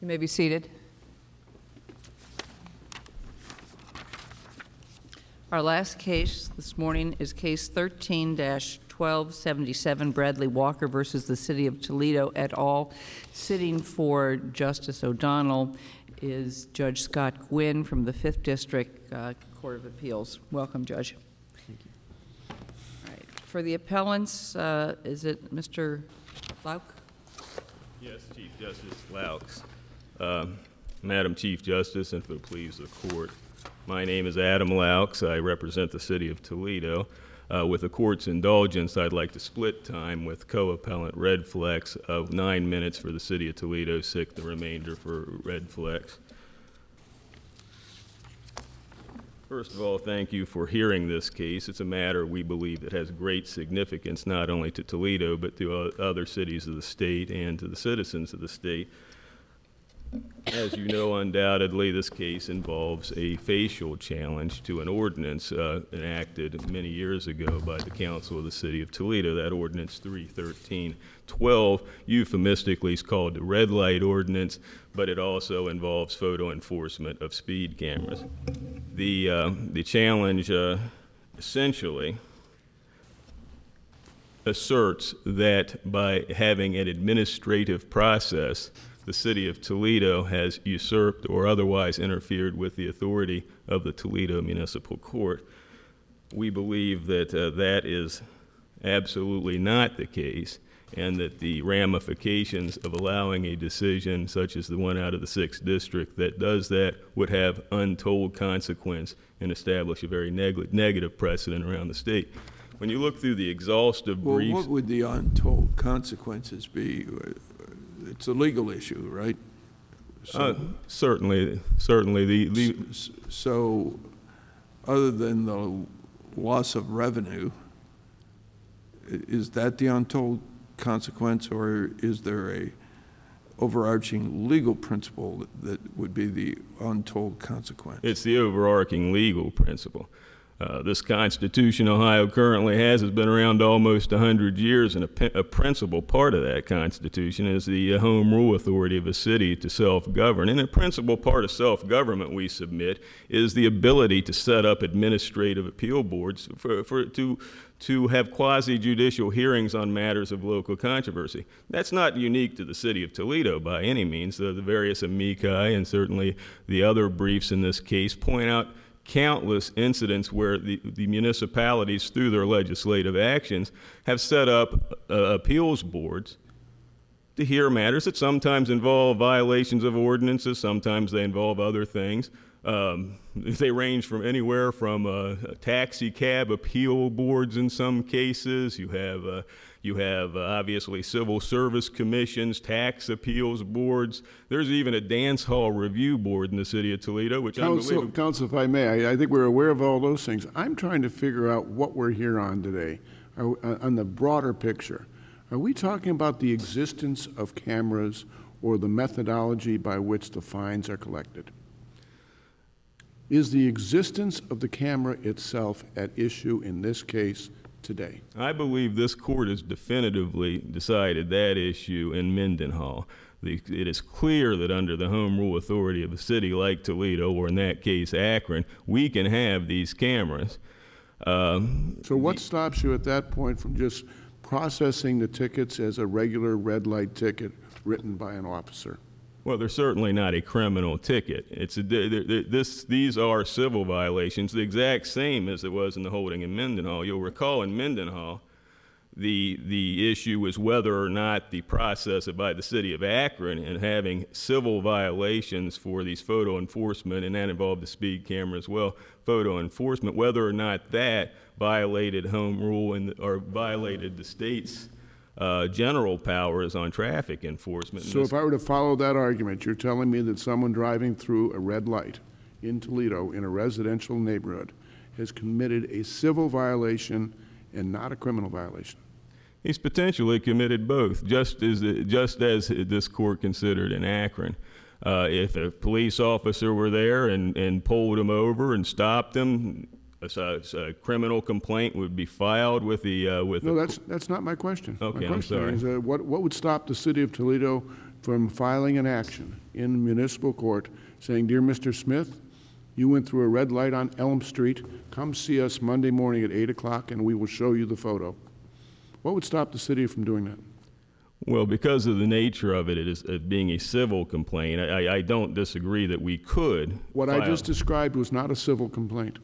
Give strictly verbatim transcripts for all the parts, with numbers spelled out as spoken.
You may be seated. Our last case this morning is case thirteen dash twelve seventy-seven, Bradley Walker versus the City of Toledo et al. Sitting for Justice O'Donnell is Judge Scott Gwynn from the fifth District uh, Court of Appeals. Welcome, Judge. Thank you. All right. For the appellants, uh, is it Mister Lauk? Yes, Chief Justice Laux. Uh, Madam Chief Justice, and for the pleas of the court, my name is Adam Laux. I represent the City of Toledo. Uh, with the court's indulgence, I'd like to split time with co-appellant Red Flex of nine minutes for the City of Toledo, six the remainder for Red Flex. First of all, thank you for hearing this case. It's a matter we believe that has great significance not only to Toledo, but to other cities of the state and to the citizens of the state. As you know, undoubtedly, this case involves a facial challenge to an ordinance uh, enacted many years ago by the Council of the City of Toledo. That ordinance three thirteen twelve euphemistically is called the red light ordinance, but it also involves photo enforcement of speed cameras. The, uh, the challenge uh, essentially asserts that by having an administrative process, the City of Toledo has usurped or otherwise interfered with the authority of the Toledo Municipal Court. We believe that uh, that is absolutely not the case, and that the ramifications of allowing a decision such as the one out of the sixth District that does that would have untold consequence and establish a very neg negative precedent around the state. When you look through the exhaustive Well, briefs— what would the untold consequences be? It's a legal issue, right? So, uh, certainly, certainly. The, the so other than the loss of revenue, is that the untold consequence, or is there a overarching legal principle that would be the untold consequence? It's the overarching legal principle. Uh, this Constitution Ohio currently has has been around almost one hundred years, and a, a principal part of that Constitution is the uh, home rule authority of a city to self-govern. And a principal part of self-government, we submit, is the ability to set up administrative appeal boards for, for to to have quasi-judicial hearings on matters of local controversy. That's not unique to the City of Toledo by any means. The, the various amici and certainly the other briefs in this case point out countless incidents where the, the municipalities, through their legislative actions, have set up uh, appeals boards to hear matters that sometimes involve violations of ordinances, sometimes they involve other things. Um, they range from anywhere from uh, taxi cab appeal boards in some cases. You have uh, you have uh, obviously civil service commissions, tax appeals boards. There's even a dance hall review board in the City of Toledo, which Council, Council, if I may, I, I think we're aware of all those things. I'm trying to figure out what we're here on today, are, uh, on the broader picture. Are we talking about the existence of cameras or the methodology by which the fines are collected? Is the existence of the camera itself at issue in this case today? I believe this court has definitively decided that issue in Mendenhall. The, it is clear that under the home rule authority of a city like Toledo, or in that case Akron, we can have these cameras. Um, so what stops you at that point from just processing the tickets as a regular red light ticket written by an officer? Well, they're certainly not a criminal ticket. It's a, this, these are civil violations, the exact same as it was in the holding in Mendenhall. You'll recall in Mendenhall, the, the issue was whether or not the process by the city of Akron and having civil violations for these photo enforcement, and that involved the speed camera as well, photo enforcement, whether or not that violated home rule and, or violated the state's Uh, general powers on traffic enforcement. So if I were to follow that argument, you're telling me that someone driving through a red light in Toledo in a residential neighborhood has committed a civil violation and not a criminal violation? He's potentially committed both, just as, just as this court considered in Akron. Uh, if a police officer were there and, and pulled him over and stopped him, A, a criminal complaint would be filed with the uh, with. No, the that's that's not my question. Okay, my question I'm sorry. Is, uh, what what would stop the City of Toledo from filing an action in municipal court saying, "Dear Mister Smith, you went through a red light on Elm Street. Come see us Monday morning at eight o'clock and we will show you the photo"? What would stop the city from doing that? Well, because of the nature of it, it is it being a civil complaint, I, I don't disagree that we could. What I file- just described was not a civil complaint.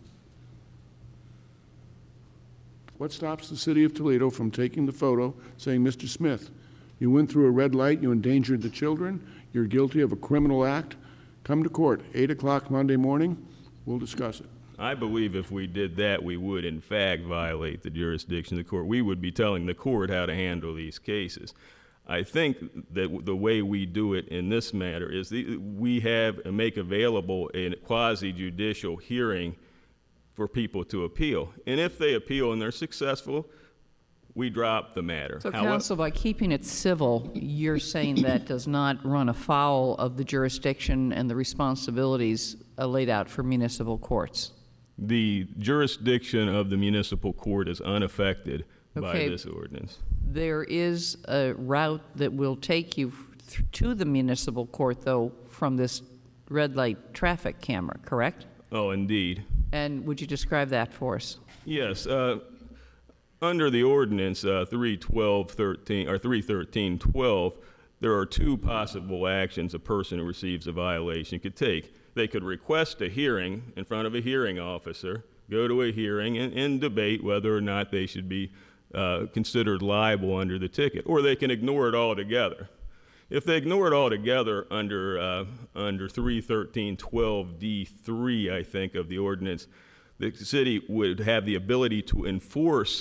What stops the city of Toledo from taking the photo, saying, "Mister Smith, you went through a red light, you endangered the children, you're guilty of a criminal act. Come to court, eight o'clock Monday morning, we'll discuss it"? I believe if we did that, we would in fact violate the jurisdiction of the court. We would be telling the court how to handle these cases. I think that the way we do it in this matter is the, we have and make available a quasi-judicial hearing for people to appeal. And if they appeal and they're successful, we drop the matter. So, However- counsel, by keeping it civil, you're saying that does not run afoul of the jurisdiction and the responsibilities uh, laid out for municipal courts? The jurisdiction of the municipal court is unaffected by Okay. this ordinance. There is a route that will take you th- to the municipal court, though, from this red light traffic camera, correct? Oh, indeed. And would you describe that for us? Yes. Uh, under the ordinance uh, three twelve thirteen or three thirteen twelve, there are two possible actions a person who receives a violation could take. They could request a hearing in front of a hearing officer, go to a hearing, and, and debate whether or not they should be uh, considered liable under the ticket, or they can ignore it altogether. If they ignore it altogether under uh, under three thirteen twelve D three, I think, of the ordinance, the city would have the ability to enforce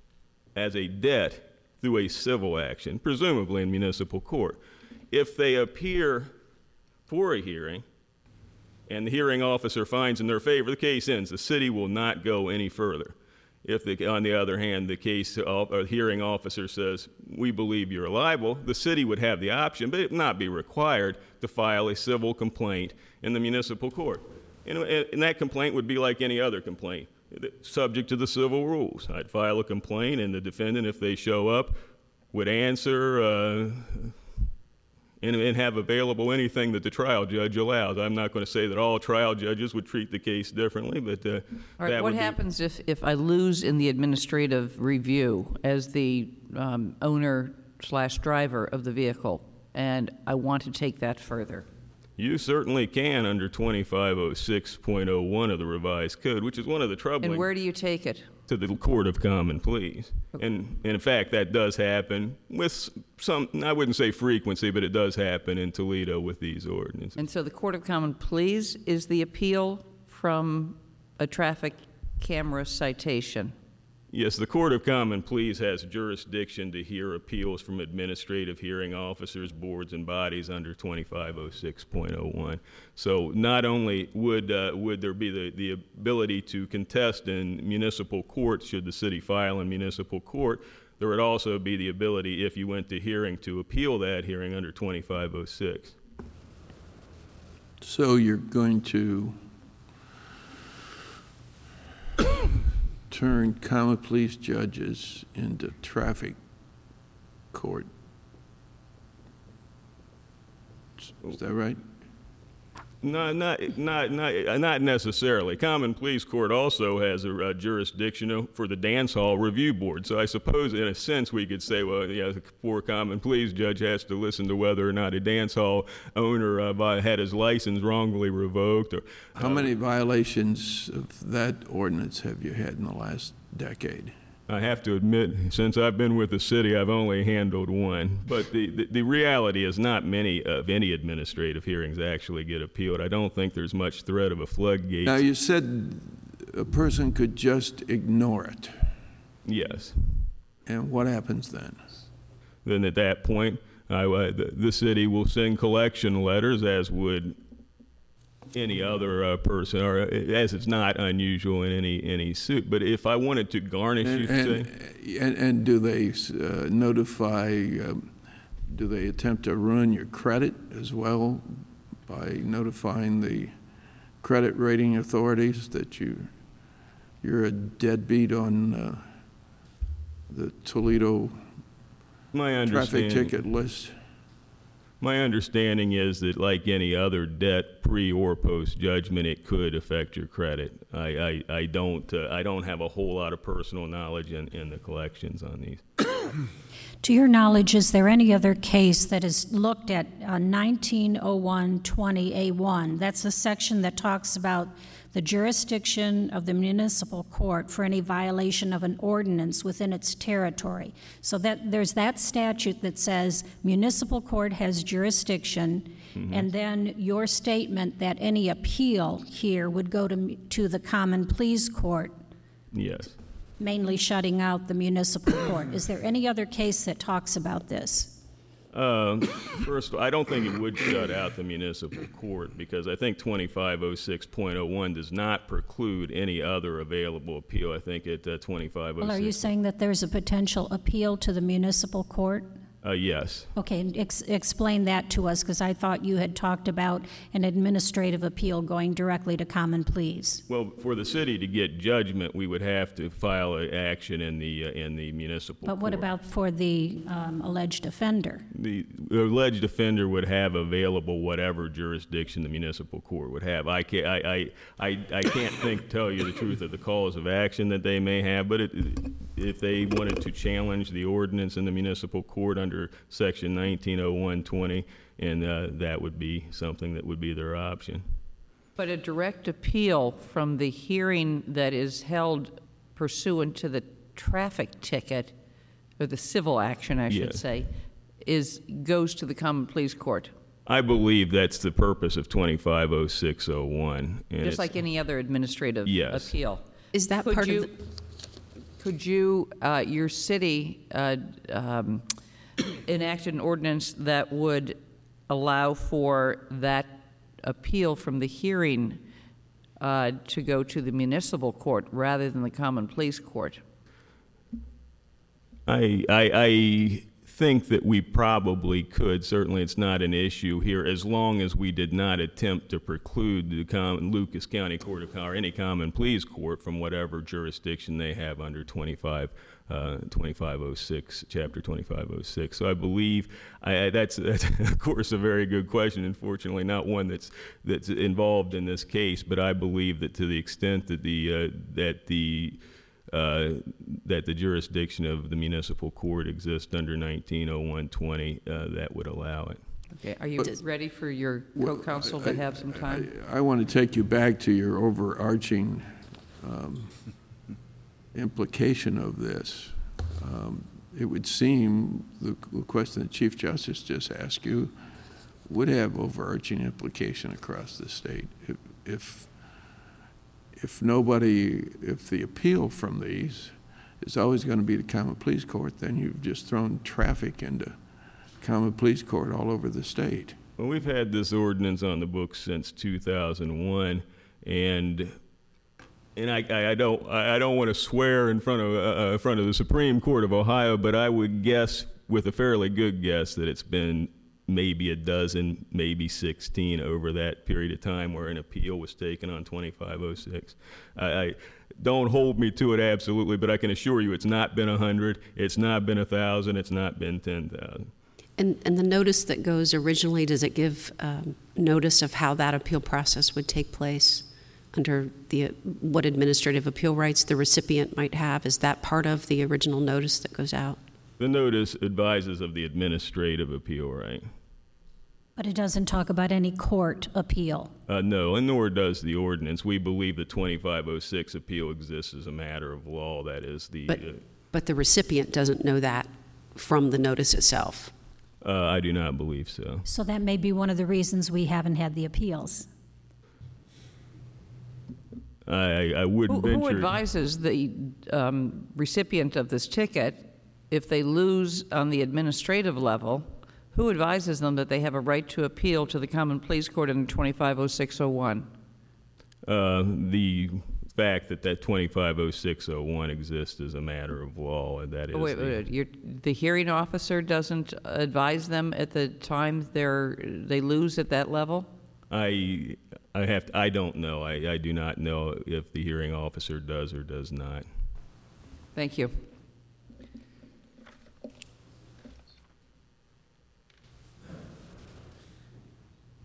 as a debt through a civil action, presumably in municipal court. If they appear for a hearing and the hearing officer finds in their favor, the case ends. The city will not go any further. If, the, on the other hand, the case or hearing officer says, "We believe you're liable," the city would have the option, but it would not be required to file a civil complaint in the municipal court. And, and that complaint would be like any other complaint, subject to the civil rules. I'd file a complaint, and the defendant, if they show up, would answer uh, and, and have available anything that the trial judge allows. I'm not going to say that all trial judges would treat the case differently, but uh, All right, that what would be- happens if, if I lose in the administrative review as the um, owner slash driver of the vehicle, and I want to take that further? You certainly can under twenty-five oh six point oh one of the revised code, which is one of the troubling And where do you take it? to the Court of Common Pleas. And, and in fact, that does happen with some, I wouldn't say frequency, but it does happen in Toledo with these ordinances. And so the Court of Common Pleas is the appeal from a traffic camera citation. Yes, the Court of Common Pleas has jurisdiction to hear appeals from administrative hearing officers, boards, and bodies under twenty-five oh six point oh one. So not only would uh, would there be the, the ability to contest in municipal court should the city file in municipal court, there would also be the ability, if you went to hearing, to appeal that hearing under twenty-five oh six. So you're going to turn common police judges into traffic court. Is that right? No, not, not, not, not necessarily. Common Pleas Court also has a, a jurisdiction for the Dance Hall Review Board. So I suppose, in a sense, we could say, well, yeah, the poor Common Pleas judge has to listen to whether or not a dance hall owner uh, had his license wrongfully revoked. Or, How many violations of that ordinance have you had in the last decade? I have to admit, since I've been with the city, I've only handled one. But the, the, the reality is not many of any administrative hearings actually get appealed. I don't think there's much threat of a floodgate. Now, you said a person could just ignore it. Yes. And what happens then? Then at that point, I, uh, the, the city will send collection letters, as would any other uh, person, or uh, as it's not unusual in any any suit. But if I wanted to garnish, And, you and, say, and, and do they uh, notify, um, do they attempt to ruin your credit as well by notifying the credit rating authorities that you, you're a deadbeat on uh, the Toledo my traffic understanding, ticket list? My understanding is that, like any other debt, pre or post judgment, it could affect your credit. I, I, I don't uh, I don't have a whole lot of personal knowledge in, in the collections on these. To your knowledge, is there any other case that is looked at uh, nineteen oh one twenty A one? That's a section that talks about the jurisdiction of the municipal court for any violation of an ordinance within its territory. So that there's that statute that says municipal court has jurisdiction, mm-hmm. and then your statement that any appeal here would go to to the common pleas court. Yes. Mainly shutting out the municipal court. Is there any other case that talks about this? Um, first, I don't think it would shut out the municipal court, because I think twenty-five oh six point oh one does not preclude any other available appeal. I think at uh, twenty-five oh six. Well, are you saying that there's a potential appeal to the municipal court? Uh, yes. Okay, ex- explain that to us, because I thought you had talked about an administrative appeal going directly to common pleas. Well, for the city to get judgment, we would have to file an action in the uh, in the municipal But court. what about for the um, alleged offender? The alleged offender would have available whatever jurisdiction the municipal court would have. I can't, I, I, I, I can't think, tell you the truth of the cause of action that they may have, but it, if they wanted to challenge the ordinance in the municipal court under section nineteen oh one twenty, and uh, that would be something that would be their option. But a direct appeal from the hearing that is held pursuant to the traffic ticket, or the civil action, I should Yes. say, is goes to the common pleas court, I believe that's the purpose of twenty-five oh six oh one. just like any other administrative Yes. appeal. Is that Could part you, of the... Could you, uh, your city, uh, um, enact an ordinance that would allow for that appeal from the hearing uh, to go to the municipal court rather than the common pleas court? I, I, I think that we probably could. Certainly it's not an issue here, as long as we did not attempt to preclude the com- Lucas County Court of or any common pleas court from whatever jurisdiction they have under twenty-five oh six, Chapter twenty-five oh six. So I believe I, I, that's, that's of course a very good question. Unfortunately, not one that's that's involved in this case. But I believe that to the extent that the uh, that the Uh, that the jurisdiction of the municipal court exists under nineteen oh one twenty, uh, that would allow it. Okay, are you ready for your co-counsel to have some time? I, I want to take you back to your overarching um, implication of this. Um, it would seem the, the question that Chief Justice just asked you would have overarching implication across the state. If, if If nobody, if the appeal from these is always going to be the common pleas court, then you've just thrown traffic into common pleas court all over the state. Well, we've had this ordinance on the books since two thousand one, and and I, I, I don't I don't want to swear in front of uh, in front of the Supreme Court of Ohio, but I would guess with a fairly good guess that it's been maybe a dozen, maybe sixteen over that period of time where an appeal was taken on twenty-five oh six. I, I don't hold me to it absolutely, but I can assure you it's not been a hundred, it's not been a thousand, it's not been ten thousand. And, and the notice that goes originally, does it give um, notice of how that appeal process would take place under the what administrative appeal rights the recipient might have? Is that part of the original notice that goes out? The notice advises of the administrative appeal right. But it doesn't talk about any court appeal. Uh, no, and nor does the ordinance. We believe the twenty-five oh six appeal exists as a matter of law. That is the... But, uh, but the recipient doesn't know that from the notice itself. uh, I do not believe so. So that may be one of the reasons we haven't had the appeals. I, I wouldn't Who, who venture... advises the um, recipient of this ticket if they lose on the administrative level? Who advises them that they have a right to appeal to the common pleas court under twenty-five oh six oh one? Uh, the fact that that twenty-five oh six oh one exists as a matter of law, and that is... Oh, wait, the, wait, wait. You're, the hearing officer doesn't advise them at the time they're they lose at that level? I, I have to, I don't know. I, I do not know if the hearing officer does or does not. Thank you.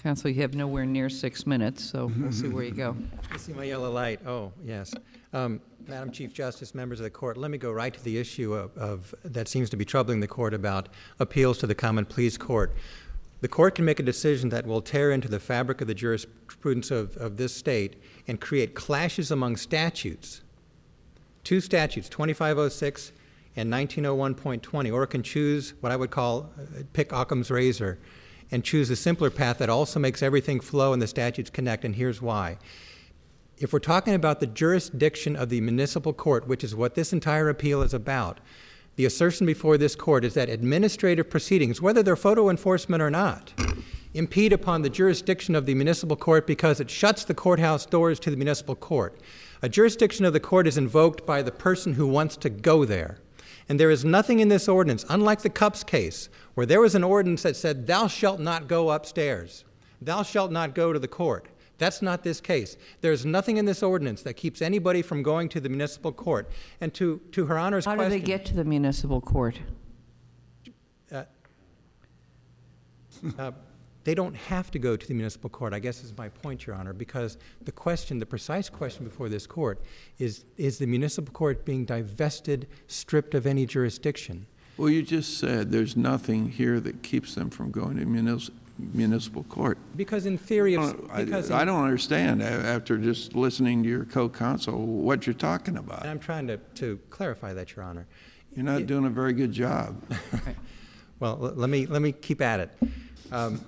Counsel, you have nowhere near six minutes, so we'll see where you go. I see my yellow light. Oh, yes. Um, Madam Chief Justice, members of the court, let me go right to the issue of, of that seems to be troubling the court about appeals to the Common Pleas Court. The court can make a decision that will tear into the fabric of the jurisprudence of, of this state and create clashes among statutes. Two statutes, twenty-five oh six and nineteen oh one point twenty, or it can choose what I would call, uh, pick Occam's razor, and choose a simpler path that also makes everything flow and the statutes connect, and here's why. If we're talking about the jurisdiction of the municipal court, which is what this entire appeal is about, the assertion before this court is that administrative proceedings, whether they're photo enforcement or not, impede upon the jurisdiction of the municipal court because it shuts the courthouse doors to the municipal court. A jurisdiction of the court is invoked by the person who wants to go there. And there is nothing in this ordinance, unlike the Cups case, where there was an ordinance that said, thou shalt not go upstairs. Thou shalt not go to the court. That's not this case. There's nothing in this ordinance that keeps anybody from going to the municipal court. And to, to Her Honor's How question... do they get to the municipal court? Uh, uh, they don't have to go to the municipal court, I guess is my point, Your Honor, because the question, the precise question before this court is, is the municipal court being divested, stripped of any jurisdiction? Well, you just said there's nothing here that keeps them from going to munis- municipal court. Because in theory... I Of, don't, because I, I in, don't understand, a- after just listening to your co-counsel, what you're talking about. and I'm trying to, to clarify that, Your Honor. You're not It- doing a very good job. Well, l- let me, let me keep at it. Um,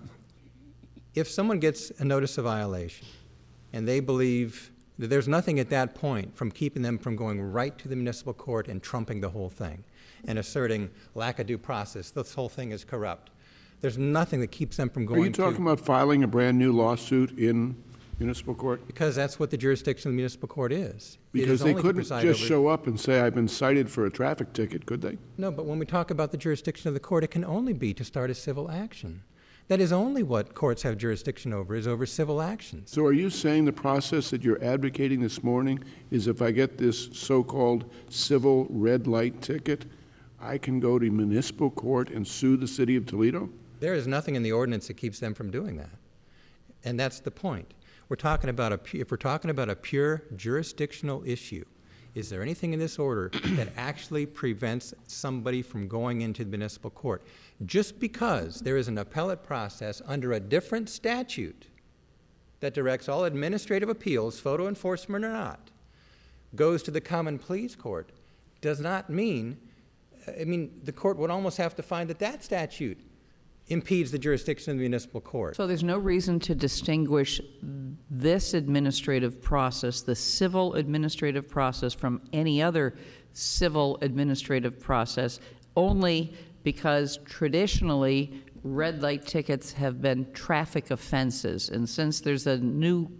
if someone gets a notice of violation and they believe that there's nothing at that point from keeping them from going right to the municipal court and trumping the whole thing and asserting lack of due process, this whole thing is corrupt. There's nothing that keeps them from Are going you talking to... about filing a brand-new lawsuit in municipal court? Because that's what the jurisdiction of the municipal court is. It Because is they only to couldn't preside just over- show up and say, I've been cited for a traffic ticket, could they? No, but when we talk about the jurisdiction of the court, it can only be to start a civil action. That is only what courts have jurisdiction over, is over civil actions. So are you saying the process that you're advocating this morning is if I get this so-called civil red light ticket, I can go to municipal court and sue the city of Toledo? There is nothing in the ordinance that keeps them from doing that. And that's the point. We're talking about a, pu- if we're talking about a pure jurisdictional issue, is there anything in this order that actually prevents somebody from going into the municipal court? Just because there is an appellate process under a different statute that directs all administrative appeals, photo enforcement or not, goes to the Common Pleas Court, does not mean, I mean, the court would almost have to find that that statute impedes the jurisdiction of the municipal court. So there's no reason to distinguish this administrative process, the civil administrative process, from any other civil administrative process, only because traditionally red light tickets have been traffic offenses. And since there's a new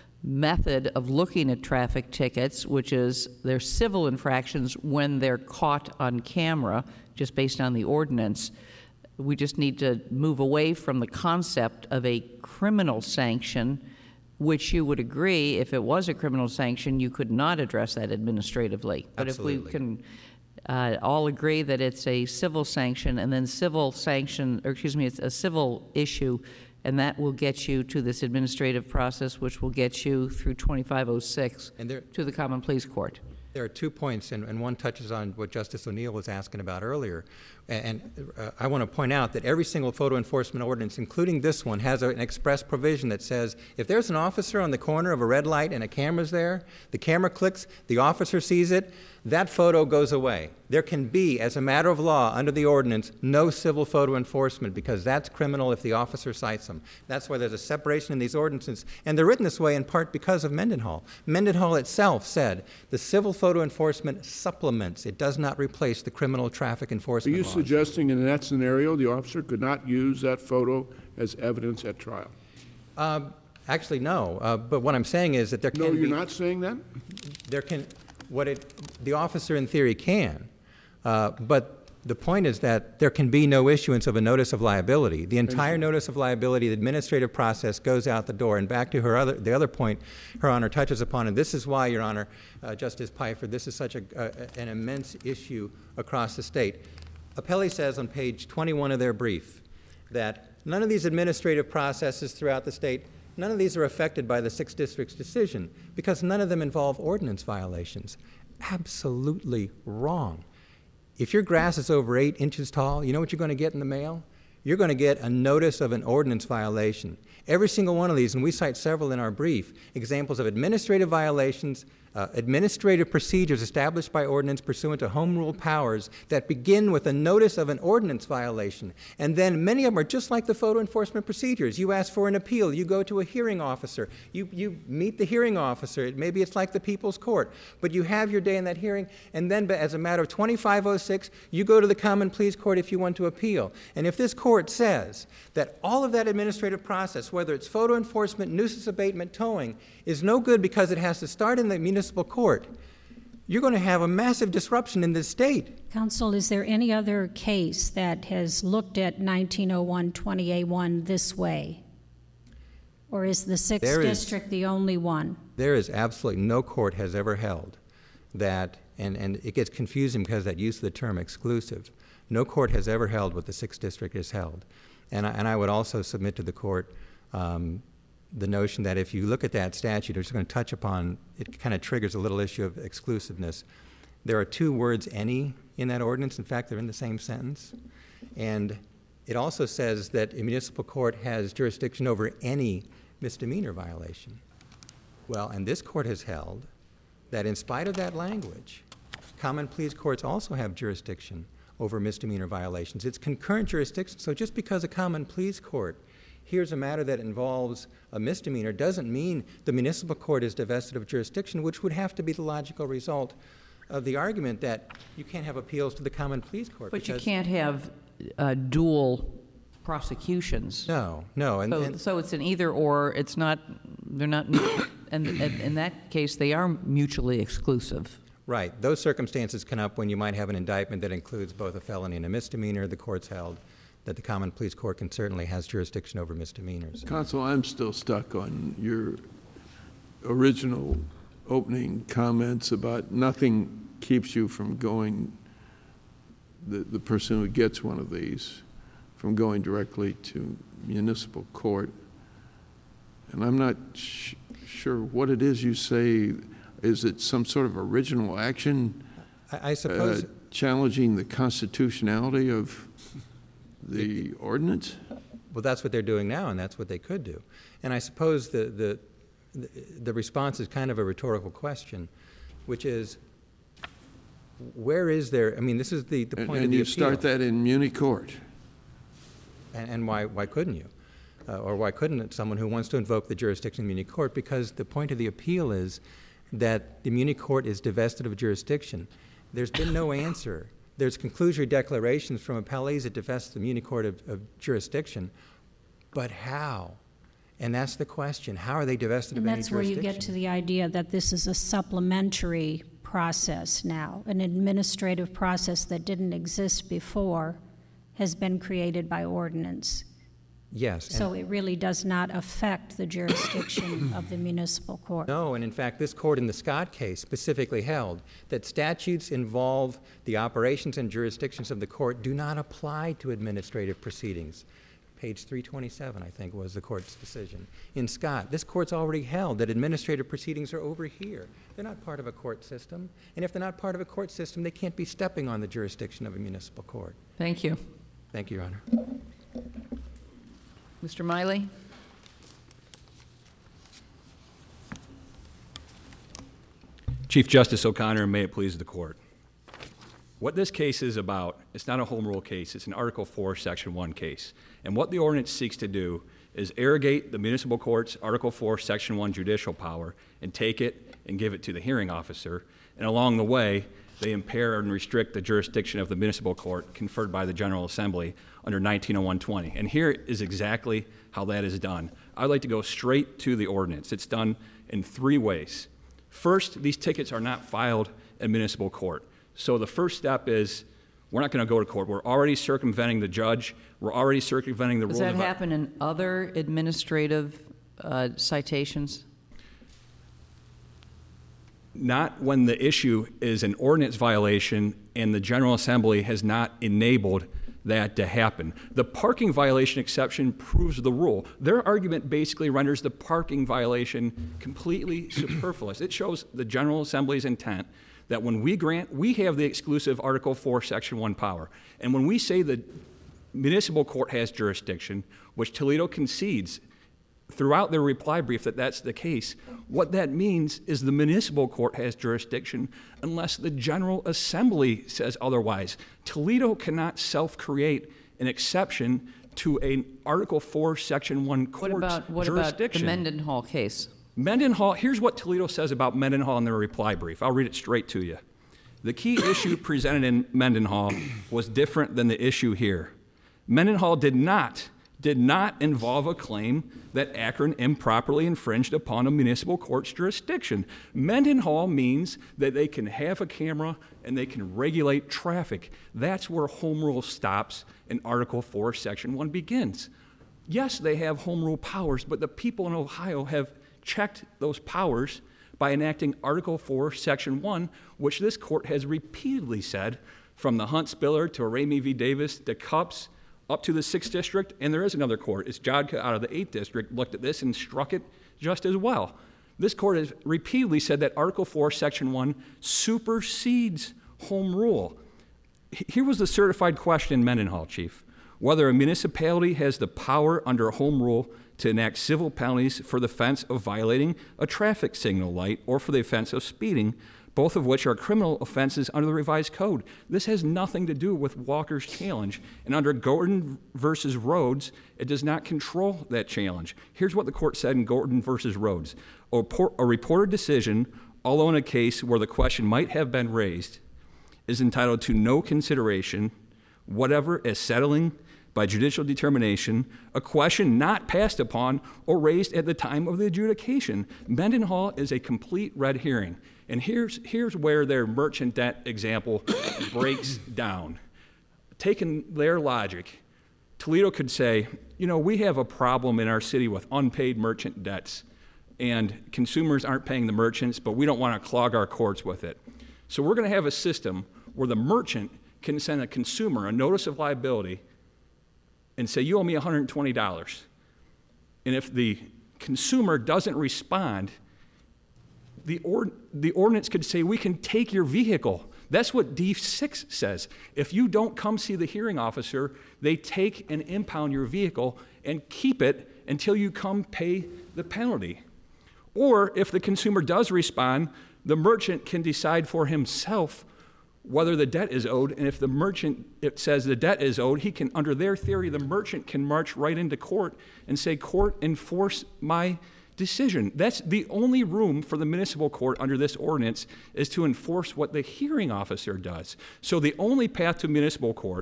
method of looking at traffic tickets, which is they're civil infractions when they're caught on camera, just based on the ordinance, we just need to move away from the concept of a criminal sanction, which you would agree, if it was a criminal sanction, you could not address that administratively. But if Absolutely. we can uh, all agree that it's a civil sanction, and then civil sanction, or excuse me, it's a civil issue, and that will get you to this administrative process, which will get you through twenty-five oh six And there- to the Common Pleas Court. There are two points, and, and one touches on what Justice O'Neill was asking about earlier. And, and uh, I want to point out that every single photo enforcement ordinance, including this one, has a, an express provision that says if there's an officer on the corner of a red light and a camera's there, the camera clicks, the officer sees it, that photo goes away. There can be, as a matter of law, under the ordinance, no civil photo enforcement because that's criminal if the officer cites them. That's why there's a separation in these ordinances. And they're written this way in part because of Mendenhall. Mendenhall itself said the civil photo enforcement supplements, it does not replace the criminal traffic Are enforcement you laws. suggesting in that scenario the officer could not use that photo as evidence at trial? Uh, actually, no. Uh, but what I'm saying is that there can No, be... you're not saying that? There can, what it, the officer in theory can, uh, but the point is that there can be no issuance of a notice of liability. The entire notice of liability, the administrative process goes out the door. And back to her other, the other point Her Honor touches upon, and this is why, Your Honor, uh, Justice Pfeiffer, this is such a, a, an immense issue across the state. Appelli says on page twenty-one of their brief that none of these administrative processes throughout the state, none of these are affected by the sixth District's decision because none of them involve ordinance violations. Absolutely wrong. If your grass is over eight inches tall, you know what you're going to get in the mail? You're going to get a notice of an ordinance violation. Every single one of these, and we cite several in our brief, examples of administrative violations, uh, administrative procedures established by ordinance pursuant to home rule powers that begin with a notice of an ordinance violation. And then many of them are just like the photo enforcement procedures. You ask for an appeal, you go to a hearing officer, you, you meet the hearing officer, maybe it's like the people's court, but you have your day in that hearing, and then as a matter of twenty-five oh six, you go to the common pleas court if you want to appeal. And if this court says that all of that administrative process, whether it's photo enforcement, nuisance abatement, towing, is no good because it has to start in the municipal court, you're going to have a massive disruption in this state. Counsel, is there any other case that has looked at nineteen oh one twenty A one this way? Or is the sixth There is- District the only one? There is absolutely no court has ever held that, and, and it gets confusing because of that use of the term exclusive. No court has ever held what the sixth District has held. And I, and I would also submit to the court um, the notion that if you look at that statute, I'm just going to touch upon, it kind of triggers a little issue of exclusiveness. There are two words, any, in that ordinance. In fact, they're in the same sentence. And it also says that a municipal court has jurisdiction over any misdemeanor violation. Well, and this court has held that in spite of that language, common pleas courts also have jurisdiction over misdemeanor violations. It's concurrent jurisdiction, so just because a common pleas court here's a matter that involves a misdemeanor doesn't mean the municipal court is divested of jurisdiction, which would have to be the logical result of the argument that you can't have appeals to the common pleas court. But you because- can't have uh, dual prosecutions. No, no. And, So, and so it's an either or, it's not, they're not, and, and in that case, they are mutually exclusive. right, those circumstances come up when you might have an indictment that includes both a felony and a misdemeanor. The court's held that the common pleas court can certainly has jurisdiction over misdemeanors. Counsel, I'm still stuck on your original opening comments about nothing keeps you from going, the, the person who gets one of these, from going directly to municipal court. And I'm not sh sure what it is you say. Is it some sort of original action I, I suppose. uh, challenging the constitutionality of the ordinance? Well, that's what they're doing now, and that's what they could do. And I suppose the, the, the, the response is kind of a rhetorical question, which is, where is there, I mean, this is the, the point And, of and the you appeal. start that in Muni court. And, and why, why couldn't you? Uh, or why couldn't someone who wants to invoke the jurisdiction of the Muni court? Because the point of the appeal is that the Muni court is divested of jurisdiction. There's been no answer. There's conclusory declarations from appellees that divest the Muni court of, of jurisdiction, but how? And that's the question. How are they divested And of any that's where you jurisdiction? get to the idea that this is a supplementary process now, an administrative process that didn't exist before has been created by ordinance. Yes. and- So it really does not affect the jurisdiction of the municipal court. No, and in fact, this court in the Scott case specifically held that statutes involve the operations and jurisdictions of the court do not apply to administrative proceedings. Page three twenty-seven, I think, was the court's decision. In Scott, this court's already held that administrative proceedings are over here. They're not part of a court system, and if they're not part of a court system, they can't be stepping on the jurisdiction of a municipal court. Thank you. Thank you, Your Honor. Mister Miley? Chief Justice O'Connor, and may it please the court. What this case is about, it's not a home rule case, it's an Article four, Section one case. And what the ordinance seeks to do is arrogate the municipal court's Article four, Section one judicial power and take it and give it to the hearing officer. And along the way, they impair and restrict the jurisdiction of the municipal court conferred by the General Assembly under nineteen oh one twenty. And here is exactly how that is done. I'd like to go straight to the ordinance. It's done in three ways. First, these tickets are not filed in municipal court. So the first step is we're not going to go to court. We're already circumventing the judge. We're already circumventing the Does rule that of... happen in other administrative uh, citations? Not when the issue is an ordinance violation and the General Assembly has not enabled that to happen. The parking violation exception proves the rule. Their argument basically renders the parking violation completely superfluous. It shows the General Assembly's intent that when we grant, we have the exclusive Article four, Section one power. And when we say the municipal court has jurisdiction, which Toledo concedes throughout their reply brief that that's the case, what that means is the municipal court has jurisdiction unless the General Assembly says otherwise. Toledo cannot self-create an exception to an Article four, Section one court's What about, what about the jurisdiction. Mendenhall case? Mendenhall, here's what Toledo says about Mendenhall in their reply brief. I'll read it straight to you. The key issue presented in Mendenhall was different than the issue here. Mendenhall did not, did not involve a claim that Akron improperly infringed upon a municipal court's jurisdiction. Mendenhall means that they can have a camera and they can regulate traffic. That's where home rule stops and Article four, Section one begins. Yes, they have home rule powers, but the people in Ohio have checked those powers by enacting Article four, Section one, which this court has repeatedly said, from the Hunt-Spiller to Ramey v. Davis to Cups up to the sixth District, and there is another court. It's Jodka out of the eighth District, looked at this and struck it just as well. This court has repeatedly said that Article four, Section one supersedes home rule. Here was the certified question in Mendenhall, Chief. Whether a municipality has the power under home rule to enact civil penalties for the offense of violating a traffic signal light or for the offense of speeding, both of which are criminal offenses under the revised code. This has nothing to do with Walker's challenge, and under Gordon versus Rhodes, it does not control that challenge. Here's what the court said in Gordon versus Rhodes. A, por- a reported decision, although in a case where the question might have been raised, is entitled to no consideration whatever as settling by judicial determination a question not passed upon or raised at the time of the adjudication. Mendenhall is a complete red herring. And here's, here's where their merchant debt example breaks down. Taking their logic, Toledo could say, you know, we have a problem in our city with unpaid merchant debts, and consumers aren't paying the merchants, but we don't want to clog our courts with it. So we're going to have a system where the merchant can send a consumer a notice of liability and say, you owe me one hundred twenty dollars. And if the consumer doesn't respond, the, ord- the ordinance could say, we can take your vehicle. That's what D six says. If you don't come see the hearing officer, they take and impound your vehicle and keep it until you come pay the penalty. Or if the consumer does respond, the merchant can decide for himself whether the debt is owed, and if the merchant it says the debt is owed, he can, under their theory, the merchant can march right into court and say, court, enforce my decision. That's the only room for the municipal court under this ordinance is to enforce what the hearing officer does. So the only path to municipal court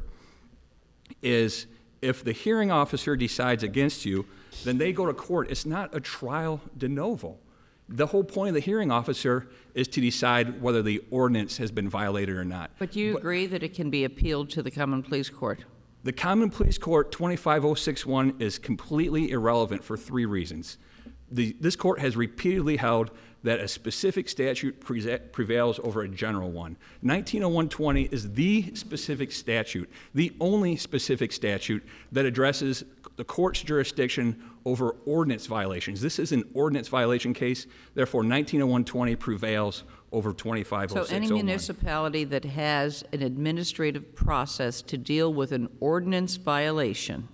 is if the hearing officer decides against you, then they go to court. It's not a trial de novo. The whole point of the hearing officer is to decide whether the ordinance has been violated or not. But you But- agree that it can be appealed to the Common Pleas Court? The Common Pleas Court twenty-five oh six one is completely irrelevant for three reasons. The, this court has repeatedly held that a specific statute pre- prevails over a general one. nineteen oh one twenty is the specific statute, the only specific statute that addresses the court's jurisdiction over ordinance violations. This is an ordinance violation case, therefore nineteen oh one twenty prevails over twenty-five oh six oh one. So any municipality that has an administrative process to deal with an ordinance violation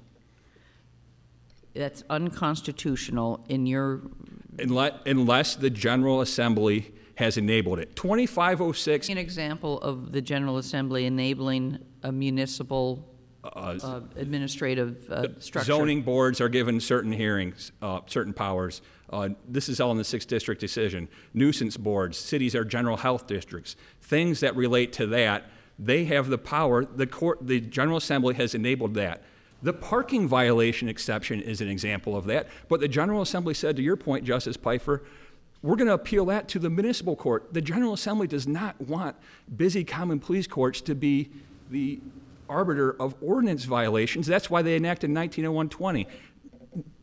that's unconstitutional in your, Unless, unless the General Assembly has enabled it. twenty-five oh six, an example of the General Assembly enabling a municipal uh, administrative uh, structure. zoning boards are given certain hearings, uh, certain powers. Uh, this is all in the sixth District decision. Nuisance boards, cities are general health districts. Things that relate to that, they have the power. The court, the General Assembly has enabled that. The parking violation exception is an example of that, but the General Assembly said, to your point, Justice Pfeiffer, we're going to appeal that to the municipal court. The General Assembly does not want busy common pleas courts to be the arbiter of ordinance violations. That's why they enacted nineteen oh one twenty.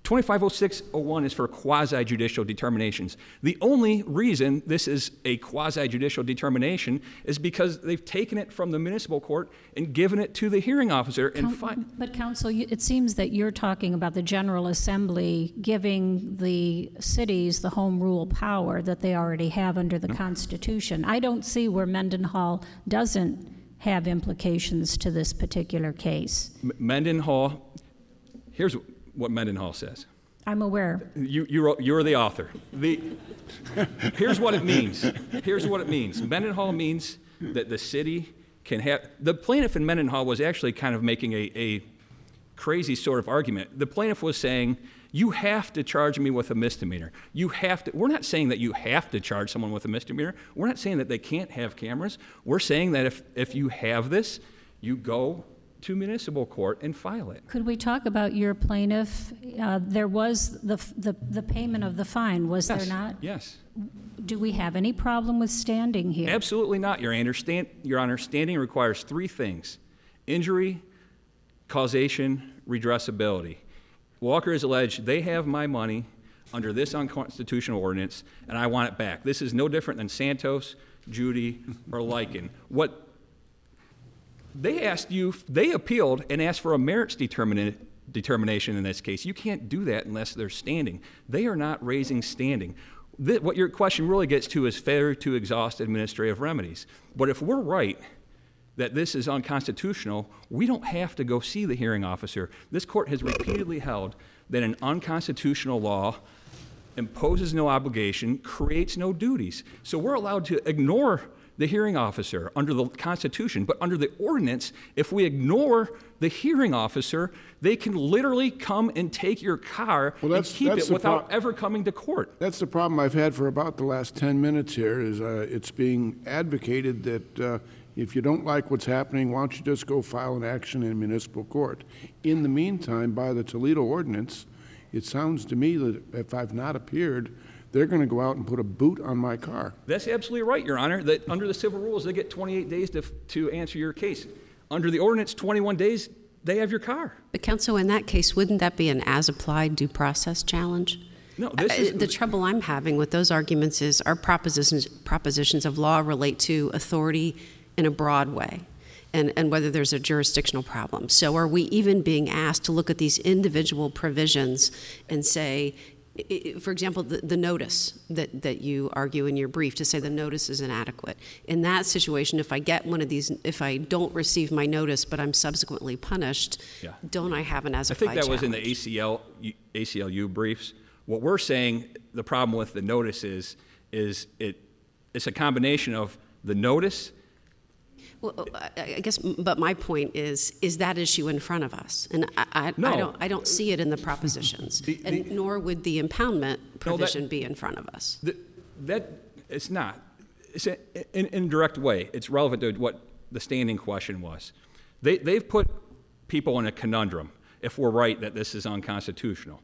twenty-five oh six oh one is for quasi-judicial determinations. The only reason this is a quasi-judicial determination is because they've taken it from the municipal court and given it to the hearing officer and Coun- fi- But counsel, you- it seems that you're talking about the General Assembly giving the cities the home rule power that they already have under the Constitution. I don't see where Mendenhall doesn't have implications to this particular case. M- Mendenhall, here's what Mendenhall says. I'm aware. You, you're, you're the author. The, here's what it means. Here's what it means. Mendenhall means that the city can have, the plaintiff in Mendenhall was actually kind of making a, a crazy sort of argument. The plaintiff was saying, you have to charge me with a misdemeanor. You have to, we're not saying that you have to charge someone with a misdemeanor. We're not saying that they can't have cameras. We're saying that if, if you have this, you go to municipal court and file it. Could we talk about your plaintiff? Uh, There was the, the, the payment of the fine, was Yes, there not? Yes. Do we have any problem with standing here? Absolutely not, Your Honor. Stand, Your Honor, standing requires three things: injury, causation, redressability. Walker has alleged they have my money under this unconstitutional ordinance, and I want it back. This is no different than Santos, Judy, or Lycan. What they asked you, they appealed and asked for a merits determina- determination in this case. You can't do that unless they're standing. They are not raising standing. Th- what your question really gets to is failure to exhaust administrative remedies. But if we're right that this is unconstitutional, we don't have to go see the hearing officer. This court has repeatedly held that an unconstitutional law imposes no obligation, creates no duties. So we're allowed to ignore the hearing officer under the Constitution, but under the ordinance, if we ignore the hearing officer, they can literally come and take your car Well, and that's- keep that's it the without pro- ever coming to court. That's the problem I've had for about the last ten minutes here, is uh, it's being advocated that uh, if you don't like what's happening, why don't you just go file an action in municipal court? In the meantime, by the Toledo ordinance, it sounds to me that if I've not appeared, they're going to go out and put a boot on my car. That's absolutely right, Your Honor, that under the civil rules, they get twenty-eight days to, to answer your case. Under the ordinance, twenty-one days, they have your car. But counsel, in that case, wouldn't that be an as-applied due process challenge? No, this Uh, is... The trouble I'm having with those arguments is our propositions, propositions of law relate to authority in a broad way, and, and whether there's a jurisdictional problem. So are we even being asked to look at these individual provisions and say, i- i- for example, the, the notice that, that you argue in your brief, to say the notice is inadequate. In that situation, if I get one of these, if I don't receive my notice, but I'm subsequently punished, Yeah. don't I have an I as-applied think that was in the challenge? A C L, A C L U briefs. What we're saying, the problem with the notice is, is it, it's a combination of the notice. Well, I I guess, but my point is, is that issue in front of us? And I, I, No. I don't, I don't see it in the propositions, The- and the- nor would the impoundment No, that- provision be in front of us. That, that it's not. It's a, in an indirect way. It's relevant to what the standing question was. They, they've put people in a conundrum if we're right that this is unconstitutional.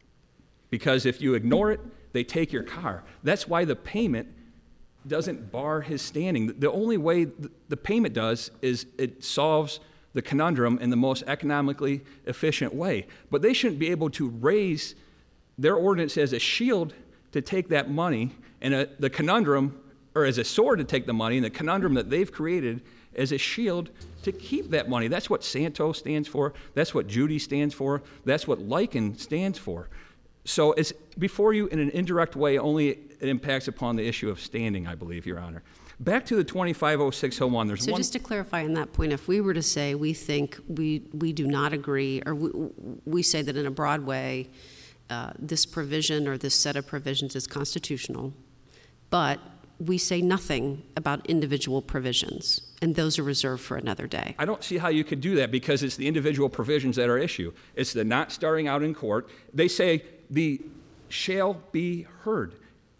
Because if you ignore it, they take your car. That's why the payment doesn't bar his standing. The only way the payment does is it solves the conundrum in the most economically efficient way. But they shouldn't be able to raise their ordinance as a shield to take that money, and a, the conundrum, or as a sword to take the money, and the conundrum that they've created as a shield to keep that money. That's what Santos stands for. That's what Judy stands for. That's what Lycan stands for. So it's before you in an indirect way, only it impacts upon the issue of standing, I believe, Your Honor. Back to the twenty-five oh six oh one, there's So one... just to clarify on that point, if we were to say we think we, we do not agree, or we, we say that in a broad way, uh, this provision or this set of provisions is constitutional, but we say nothing about individual provisions, and those are reserved for another day. I don't see how you could do that because it's the individual provisions that are issue. It's the not starting out in court. They say the shall be heard.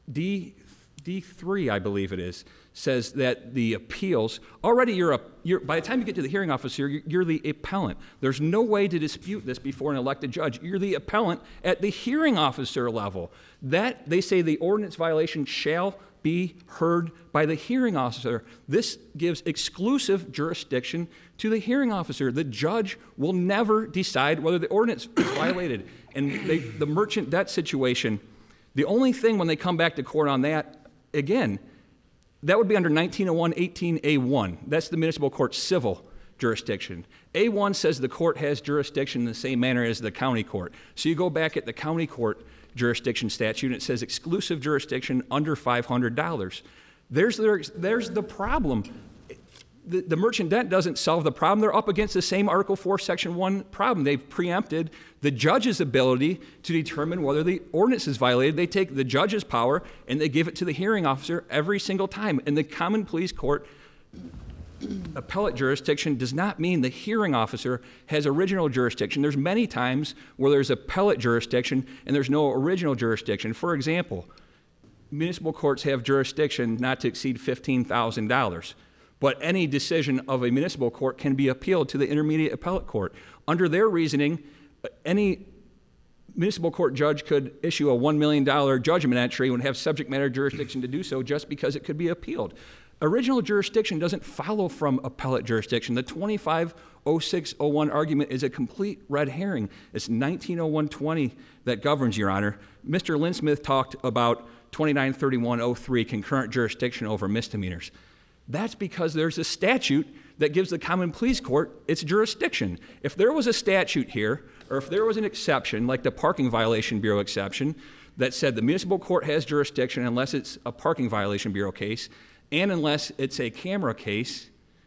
D, D3, I believe it is, says that the appeals, already you're, a, you're by the time you get to the hearing officer, you're, you're the appellant. There's no way to dispute this before an elected judge. You're the appellant at the hearing officer level. That, they say the ordinance violation shall be heard by the hearing officer. This gives exclusive jurisdiction to the hearing officer. The judge will never decide whether the ordinance is violated. And they, the merchant debt situation, the only thing when they come back to court on that, again, that would be under nineteen oh one eighteen A one. That's the municipal court civil jurisdiction. A one says the court has jurisdiction in the same manner as the county court. So you go back at the county court jurisdiction statute, and it says exclusive jurisdiction under five hundred dollars. There's, there's, there's the problem. The, the merchant debt doesn't solve the problem. They're up against the same Article four, Section one problem. They've preempted the judge's ability to determine whether the ordinance is violated. They take the judge's power and they give it to the hearing officer every single time. And the common pleas court appellate jurisdiction does not mean the hearing officer has original jurisdiction. There's many times where there's appellate jurisdiction and there's no original jurisdiction. For example, municipal courts have jurisdiction not to exceed fifteen thousand dollars. But any decision of a municipal court can be appealed to the intermediate appellate court. Under their reasoning, any municipal court judge could issue a one million dollars judgment entry and have subject matter jurisdiction to do so just because it could be appealed. Original jurisdiction doesn't follow from appellate jurisdiction. The twenty-five oh six oh one argument is a complete red herring. It's nineteen oh one twenty that governs, Your Honor. Mister Linsmith talked about twenty-nine thirty-one oh three, concurrent jurisdiction over misdemeanors. That's because there's a statute that gives the common pleas court its jurisdiction. If there was a statute here, or if there was an exception, like the Parking Violation Bureau exception, that said the municipal court has jurisdiction unless it's a Parking Violation Bureau case, and unless it's a camera case,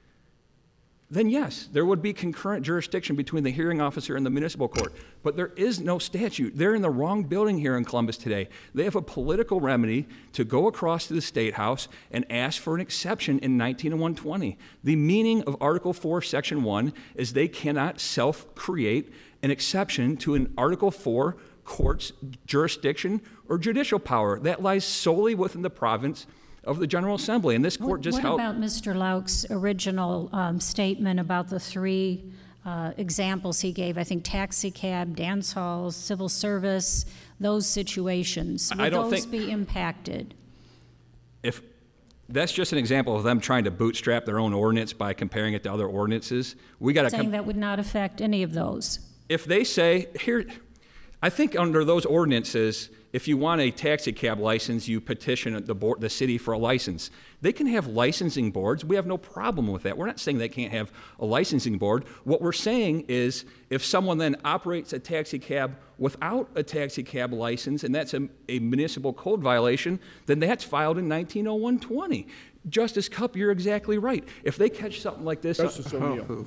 then yes, there would be concurrent jurisdiction between the hearing officer and the municipal court. But there is no statute. They're in the wrong building here in Columbus today. They have a political remedy to go across to the State House and ask for an exception in nineteen oh one twenty. The meaning of Article four, Section one is they cannot self-create an exception to an Article four court's jurisdiction or judicial power. That lies solely within the province of the General Assembly, and this court What, just what held. about Mister Lauk's original um, statement about the three uh, examples he gave? I think taxi cab, dance halls, civil service, those situations. Would I don't those think- be impacted? If that's just an example of them trying to bootstrap their own ordinance by comparing it to other ordinances, we got to. Saying Com- that would not affect any of those. if they say here, I think under those ordinances, if you want a taxi cab license, you petition the board, the city for a license. They can have licensing boards. We have no problem with that. We're not saying they can't have a licensing board. What we're saying is if someone then operates a taxi cab without a taxi cab license, and that's a, a municipal code violation, then that's filed in nineteen oh one twenty. Justice Cupp, you're exactly right. If they catch something like this, Justice O'Neill.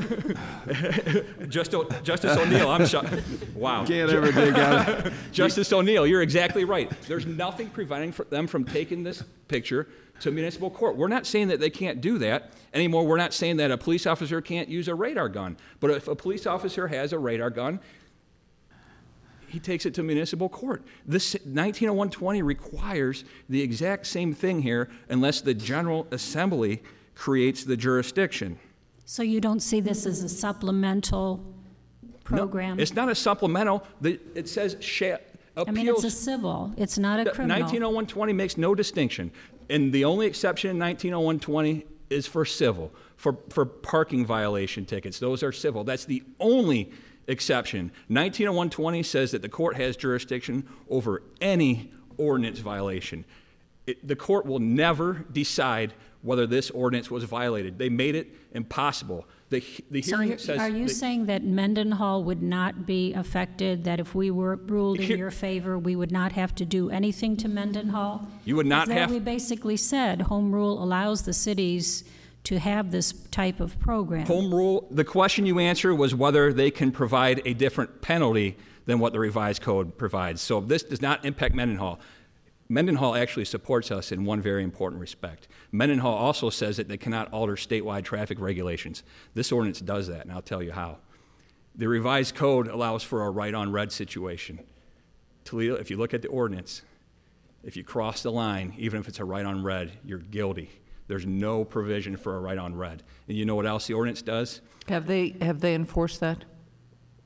Just o- Justice O'Neill, I'm shocked. Wow. Can't ever dig out. Justice O'Neill, you're exactly right. There's nothing preventing for them from taking this picture to municipal court. We're not saying that they can't do that anymore. We're not saying that a police officer can't use a radar gun. But if a police officer has a radar gun, he takes it to municipal court. This nineteen oh one twenty requires the exact same thing here unless the General Assembly creates the jurisdiction. So you don't see this as a supplemental program? No, it's not a supplemental. The, it says shall, appeals. I mean, it's a civil. It's not a criminal. nineteen oh one twenty makes no distinction. And the only exception in nineteen oh one twenty is for civil, for, for parking violation tickets. Those are civil. That's the only exception. nineteen oh one twenty says that the court has jurisdiction over any ordinance violation. It, the court will never decide whether this ordinance was violated. They made it impossible. The, the So hearing you're- says... are you that- saying that Mendenhall would not be affected, that if we were ruled in Here- your favor, we would not have to do anything to Mendenhall? You would not Is that have- we basically said, home rule allows the cities to have this type of program? Home rule, the question you answered was whether they can provide a different penalty than what the revised code provides. So this does not impact Mendenhall. Mendenhall actually supports us in one very important respect. Mendenhall also says that they cannot alter statewide traffic regulations. This ordinance does that, and I'll tell you how. The revised code allows for a right-on-red situation. Toledo, if you look at the ordinance, if you cross the line, even if it's a right-on-red, you're guilty. There's no provision for a right-on-red. And you know what else the ordinance does? Have they, have they enforced that?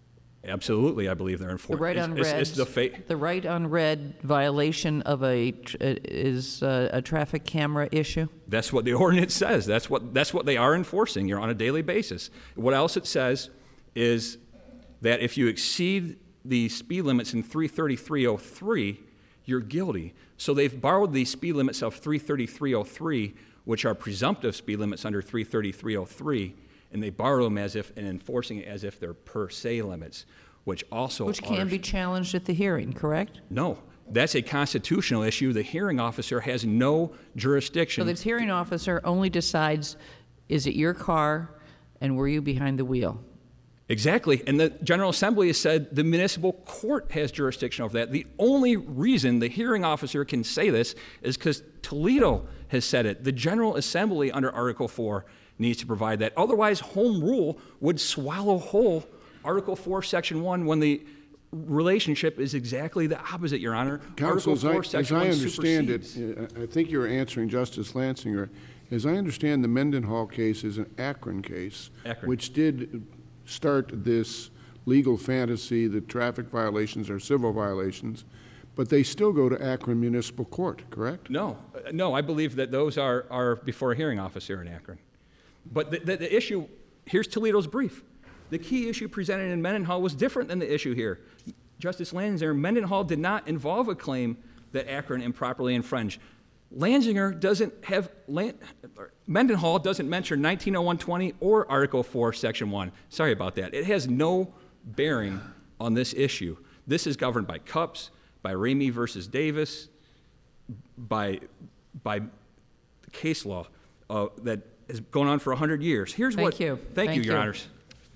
Absolutely, I believe they're The enforced. right It's- on it's- red, It's the fa- the right on red violation of a, tr- is uh, a traffic camera issue? That's what the ordinance says. That's what, that's what they are enforcing. You're on a daily basis. What else it says is that if you exceed the speed limits in three thirty-three oh three, you're guilty. So they've borrowed the speed limits of three thirty-three oh three, which are presumptive speed limits under three thirty-three oh three, and they borrow them as if, and enforcing it as if they're per se limits, which also Which are- can be challenged at the hearing, correct? No, that's a constitutional issue. The hearing officer has no jurisdiction. So this hearing officer only decides, is it your car and were you behind the wheel? Exactly. And the General Assembly has said the municipal court has jurisdiction over that. The only reason the hearing officer can say this is because Toledo has said it. The General Assembly under Article four needs to provide that. Otherwise, home rule would swallow whole Article four, Section one, when the relationship is exactly the opposite, Your Honor. Counsel, as I, Article four, as Section I one understand it, supersedes. uh, I think you're answering Justice Lansinger. As I understand, the Mendenhall case is an Akron case, Akron. which did start this legal fantasy that traffic violations are civil violations, but they still go to Akron Municipal Court, correct? No, uh, no, I believe that those are, are before a hearing officer in Akron. But the, the, the issue, here's Toledo's brief. The key issue presented in Mendenhall was different than the issue here. Justice Lanzinger, Mendenhall did not involve a claim that Akron improperly infringed. Lanzinger doesn't have, Lan, Mendenhall doesn't mention nineteen oh one twenty or Article four, Section one. Sorry about that. It has no bearing on this issue. This is governed by Cups, by Ramey versus Davis, by, by case law uh, that has gone on for one hundred years. Here's Thank what. you. Thank, Thank you, Your you. Honors.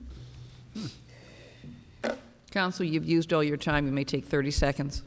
Counsel, you've used all your time. You may take thirty seconds.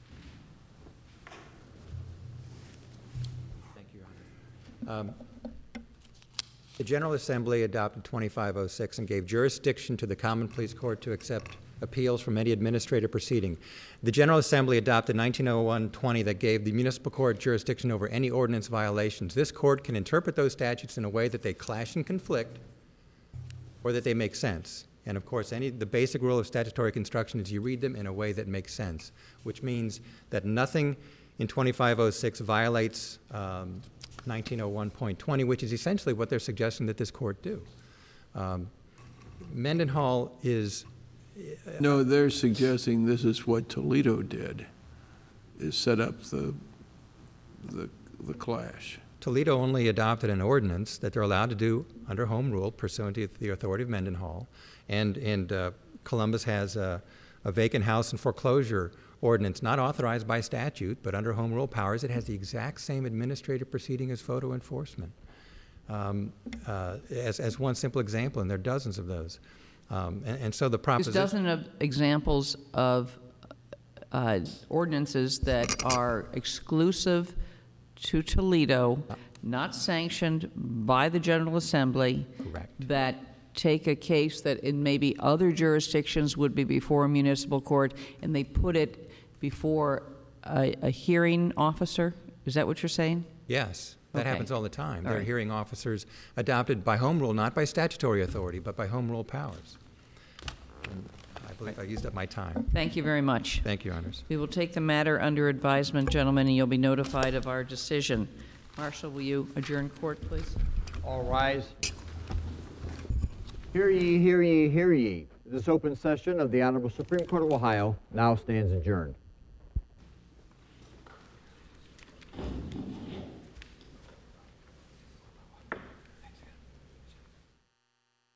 Thank you, Your Honor. Um, The General Assembly adopted twenty-five oh six and gave jurisdiction to the Common Pleas Court to accept appeals from any administrative proceeding. The General Assembly adopted nineteen oh one twenty that gave the municipal court jurisdiction over any ordinance violations. This court can interpret those statutes in a way that they clash and conflict or that they make sense. And of course, any, the basic rule of statutory construction is you read them in a way that makes sense, which means that nothing in twenty-five oh six violates um, nineteen oh one point twenty, which is essentially what they're suggesting that this court do. Um, Mendenhall is, No, they're suggesting this is what Toledo did, is set up the, the, the clash. Toledo only adopted an ordinance that they're allowed to do under home rule pursuant to the authority of Mendenhall. And, and uh, Columbus has a, a vacant house and foreclosure ordinance, not authorized by statute, but under home rule powers. It has the exact same administrative proceeding as photo enforcement. Um, uh, as, as one simple example, and there are dozens of those. Um, and, and so the There's proposition... dozen of examples of uh, ordinances that are exclusive to Toledo, not sanctioned by the General Assembly. Correct. That take a case that in maybe other jurisdictions would be before a municipal court, and they put it before a, a hearing officer? Is that what you're saying? Yes, that Okay. happens all the time. All There are right. hearing officers adopted by home rule, not by statutory authority, but by home rule powers. And I believe I used up my time. Thank you very much. Thank you, Your Honors. We will take the matter under advisement, gentlemen, and you'll be notified of our decision. Marshal, will you adjourn court, please? All rise. Hear ye, hear ye, hear ye. This open session of the Honorable Supreme Court of Ohio now stands adjourned.